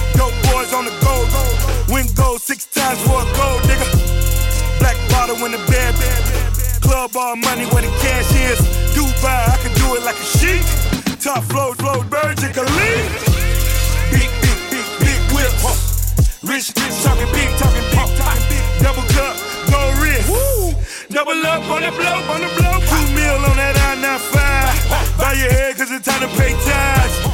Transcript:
Dope boys on the go. Win gold 6 times for a gold, nigga. Black bottle in the bed. Club all money where the cash is. Dubai, I can do it like a sheik. Top flow, birds, you can leave. Big whips. Rich, talking big. Double cup, gold wrist. Double up on the blow. 2 mil on that I-95. Bow your head cause it's time to pay tithes.